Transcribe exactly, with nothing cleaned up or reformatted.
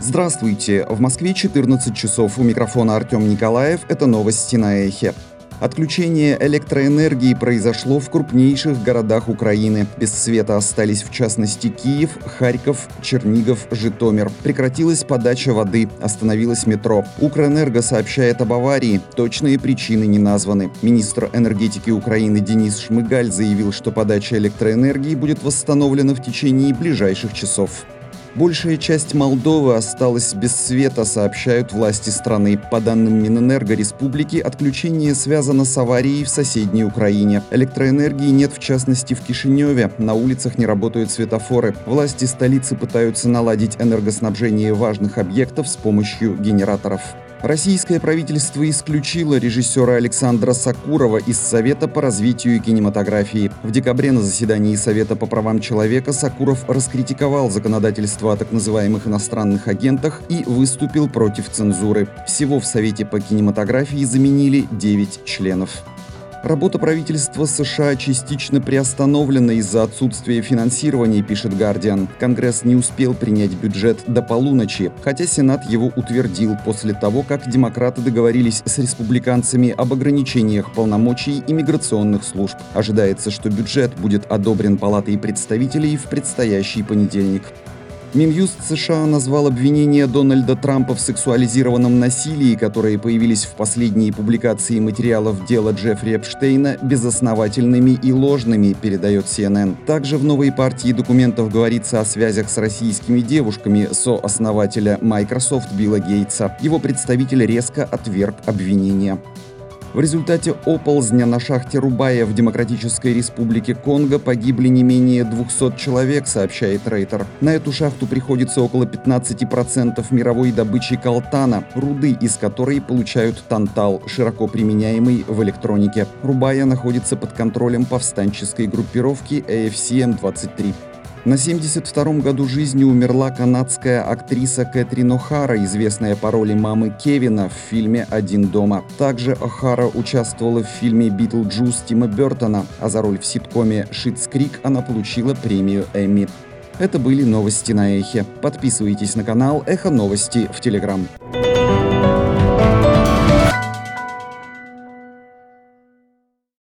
Здравствуйте! В Москве четырнадцать часов. У микрофона Артем Николаев. Это новости на Эхе. Отключение электроэнергии произошло в крупнейших городах Украины. Без света остались в частности Киев, Харьков, Чернигов, Житомир. Прекратилась подача воды, остановилось метро. Укрэнерго сообщает об аварии. Точные причины не названы. Министр энергетики Украины Денис Шмыгаль заявил, что подача электроэнергии будет восстановлена в течение ближайших часов. Большая часть Молдовы осталась без света, сообщают власти страны. По данным Минэнерго республики, отключение связано с аварией в соседней Украине. Электроэнергии нет, в частности, в Кишиневе. На улицах не работают светофоры. Власти столицы пытаются наладить энергоснабжение важных объектов с помощью генераторов. Российское правительство исключило режиссера Александра Сакурова из Совета по развитию кинематографии. В декабре на заседании Совета по правам человека Сакуров раскритиковал законодательство о так называемых иностранных агентах и выступил против цензуры. Всего в Совете по кинематографии заменили девять членов. Работа правительства США частично приостановлена из-за отсутствия финансирования, пишет Гардиан. Конгресс не успел принять бюджет до полуночи, хотя Сенат его утвердил после того, как демократы договорились с республиканцами об ограничениях полномочий иммиграционных служб. Ожидается, что бюджет будет одобрен Палатой представителей в предстоящий понедельник. Минюст США назвал обвинения Дональда Трампа в сексуализированном насилии, которые появились в последней публикации материалов дела Джеффри Эпштейна, безосновательными и ложными, передает Си Эн Эн. Также в новой партии документов говорится о связях с российскими девушками сооснователя Microsoft Билла Гейтса. Его представитель резко отверг обвинения. В результате оползня на шахте Рубая в Демократической Республике Конго погибли не менее двухсот человек, сообщает Рейтер. На эту шахту приходится около пятнадцати процентов мировой добычи колтана, руды из которой получают тантал, широко применяемый в электронике. Рубая находится под контролем повстанческой группировки Э Эф Си Эм двадцать три. На семьдесят втором году жизни умерла канадская актриса Кэтрин О'Хара, известная по роли мамы Кевина в фильме «Один дома». Также О'Хара участвовала в фильме «Битлджус» Тима Бёртона, а за роль в ситкоме «Шитс Крик» она получила премию Эмми. Это были новости на Эхе. Подписывайтесь на канал Эхо Новости в Телеграм.